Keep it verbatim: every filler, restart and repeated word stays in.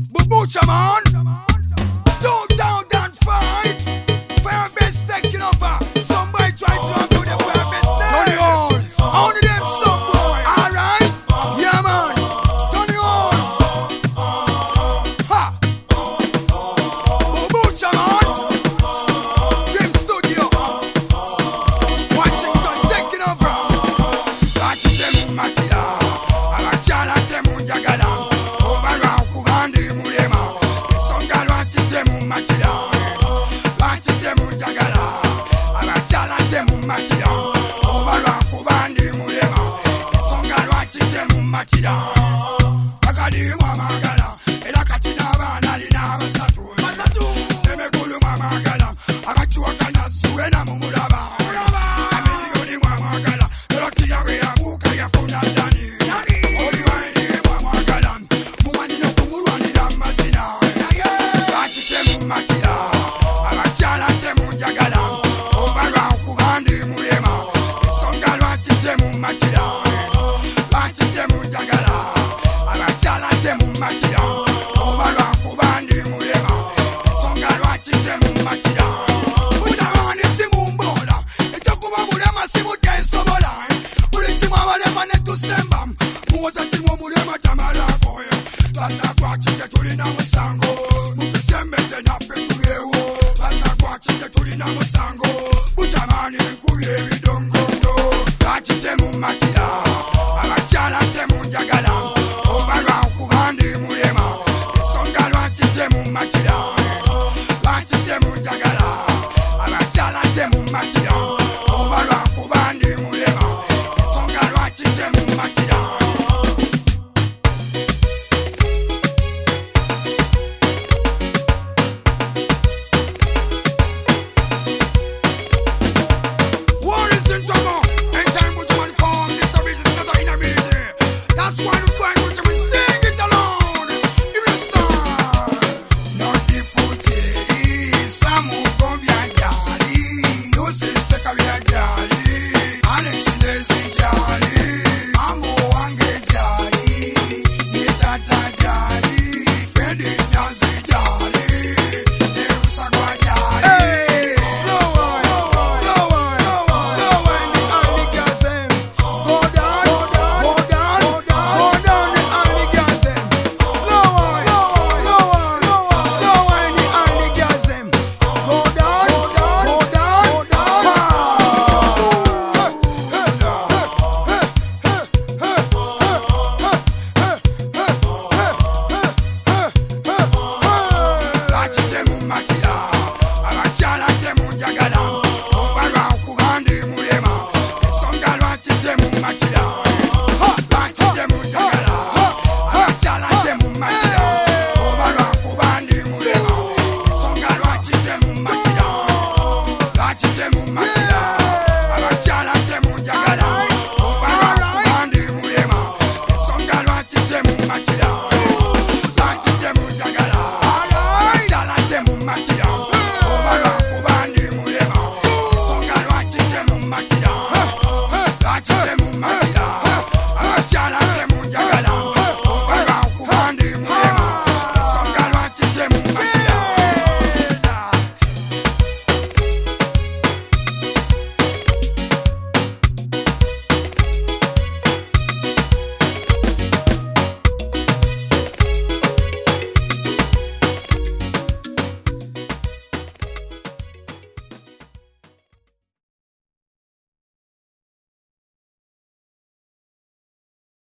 Bubucha man, two thousand five, fire best taking over. Somebody try to run to the fire best take. Tony Halls, only them some boy. Alright, yeah man, Tony Halls. Ha, Bubucha man, Dream Studio, Washington taking over. Bachi temu matila, abachala temu jagala. Akadi mama gala, ela katina bana lina basatu. Basatu. Emekulu mama gala, abachua kana suena mumulaba. Amini yoni mama gala, ela kiyawe ya muka ya funa dani. Oli wani mama gala, mumani no kumulwani da mazina. Bachi temu matila, abachala temu jagala. Obalwa kubandi mulema, songalwa temu matila. That's one